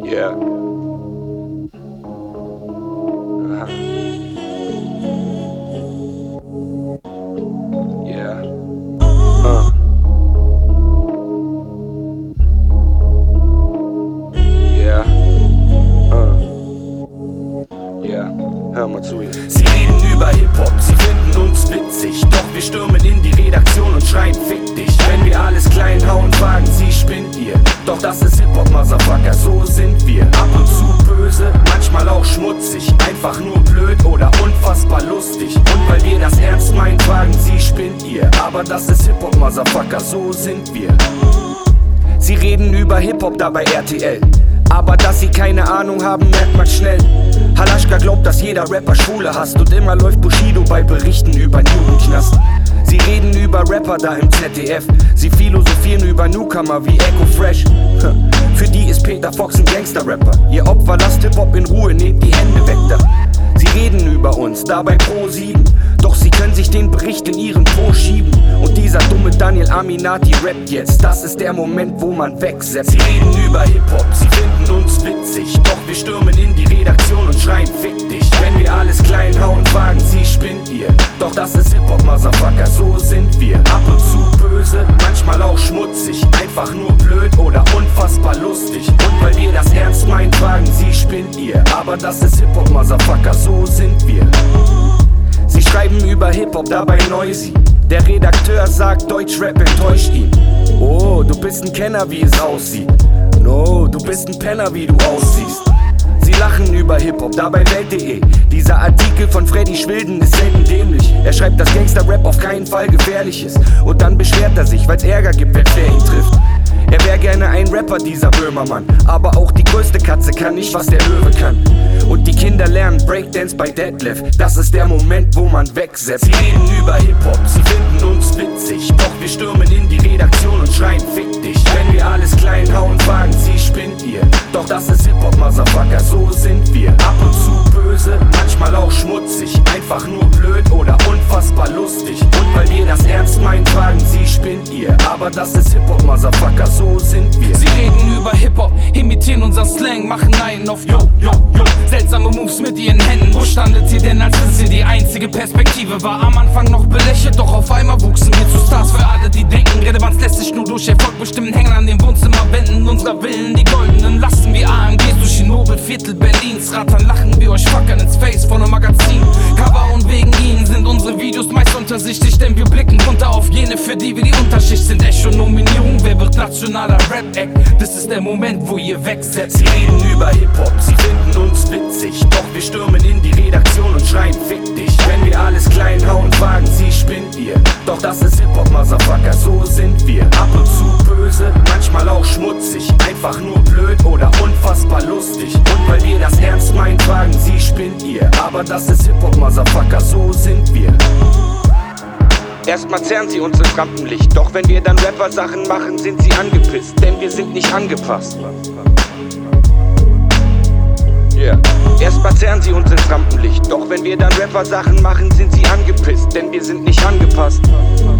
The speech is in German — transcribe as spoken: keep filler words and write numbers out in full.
Yeah. Aha. Yeah. Uh. Yeah. Uh. Yeah. Hör mal zu ihr. Sie reden über Hip-Hop, sie finden uns witzig. Doch wir stürmen in die Redaktion und schreien fick dich. Wenn wir alles klein hauen, fragen sie, spinnt ihr? Doch das ist Hip-Hop, Motherfucker, so sind wir. Ab und zu böse, manchmal auch schmutzig. Einfach nur blöd oder unfassbar lustig. Und weil wir das ernst meinen, fragen sie, spinnt ihr? Aber das ist Hip-Hop, Motherfucker, so sind wir. Sie reden über Hip-Hop, dabei R T L. Aber dass sie keine Ahnung haben, merkt man schnell. Halaschka glaubt, dass jeder Rapper Schule hasst. Und immer läuft Bushido bei Berichten über Jugendknast. Sie reden über Rapper da im Z D F. Sie philosophieren über Newcomer wie Echo Fresh. Für die ist Peter Fox ein Gangster-Rapper. Ihr Opfer, lasst Hip-Hop in Ruhe, nehmt die Hände weg da. Sie reden über uns, dabei Pro sieben. Doch sie können sich den Bericht in ihren Po schieben. Und dieser dumme Daniel Aminati rappt jetzt. Das ist der Moment, wo man wegsetzt. Sie reden über Hip-Hop, sie finden uns witzig. Doch wir stürmen in die Redaktion und schreien fick dich. Wenn wir alles klein hauen, fragen sie, spinnt ihr? Doch das ist Hip-Hop, Motherfucker, so sind wir. Ab und zu böse, manchmal auch schmutzig. Einfach nur blöd oder unfassbar lustig. Und weil wir das ernst meinen, fragen sie, spinnt ihr? Aber das ist Hip-Hop, Motherfucker, so sind wir. Sie schreiben über Hip-Hop, dabei Noisy. Der Redakteur sagt, Deutschrap enttäuscht ihn. Oh, du bist ein Kenner, wie es aussieht. No, du bist ein Penner, wie du aussiehst. Sie lachen über Hip-Hop, dabei Welt punkt de. Dieser Artikel von Freddy Schwilden ist selten dämlich. Er schreibt, dass Gangster-Rap auf keinen Fall gefährlich ist. Und dann beschwert er sich, weil's Ärger gibt, wenn wer ihn trifft. Er wär gerne ein Rapper, dieser Böhmermann. Aber auch die größte Katze kann nicht, was der Löwe kann. Und die Kinder lernen Breakdance bei Detlef. Das ist der Moment, wo man wegsetzt. Sie reden über Hip-Hop, sie finden uns witzig. Doch wir stürmen in die Redaktion und schreien fick dich. Wenn wir alles klein hauen, fragen sie, spinnt ihr? Doch das ist Hip-Hop, Motherfucker, so sind wir. Ab und zu böse, manchmal auch schmutzig. Einfach nur blöd oder unfassbar lustig. Und weil wir das ernst meinen, fragen sie, spinnt ihr? Aber das ist Hip-Hop, Motherfucker, so sind wir. Sie reden über Hip-Hop, imitieren unser Slang, machen einen auf Yo, Yo, Yo. Seltsame Moves mit ihren Händen. Wo standet ihr denn, als das hier die einzige Perspektive war? Am Anfang noch belächelt, doch auf einmal wuchsen wir zu Stars. Für alle, die denken, Relevanz lässt sich nur durch Erfolg bestimmen. Hängen an den Wohnzimmerwänden unserer Villen, die goldenen lassen wie A M Gs durch die Nobelviertel Berlins. Rattern, lachen wir euch fuckern ins Face von einem Magazin. Cover und wegen ihnen sind unsere Videos meist untersichtig, denn wir blicken runter auf jene, für die wir die Unterschicht sind. Echo-Nominierung, wer wird nationaler Rap-Act? Das ist der Moment, wo ihr wegsetzt. Sie reden über Hip-Hop, sie finden uns witzig. Doch wir stürmen in die Redaktion und schreien fick dich. Wenn wir alles klein hauen, fragen sie, spinnt ihr? Doch das ist Hip-Hop, Motherfucker, so sind wir. Ab und zu böse, manchmal auch schmutzig. Einfach nur blöd oder unfassbar lustig. Und weil wir das ernst meinen, fragen sie, spinnt ihr? Aber das ist Hip-Hop, Motherfucker, so sind wir. Erstmal zerren sie uns ins Rampenlicht. Doch wenn wir dann Rapper-Sachen machen, sind sie angepisst. Denn wir sind nicht angepasst. Yeah. Erstmal zerren sie uns ins Rampenlicht. Doch wenn wir dann Rapper-Sachen machen, sind sie angepisst. Denn wir sind nicht angepasst.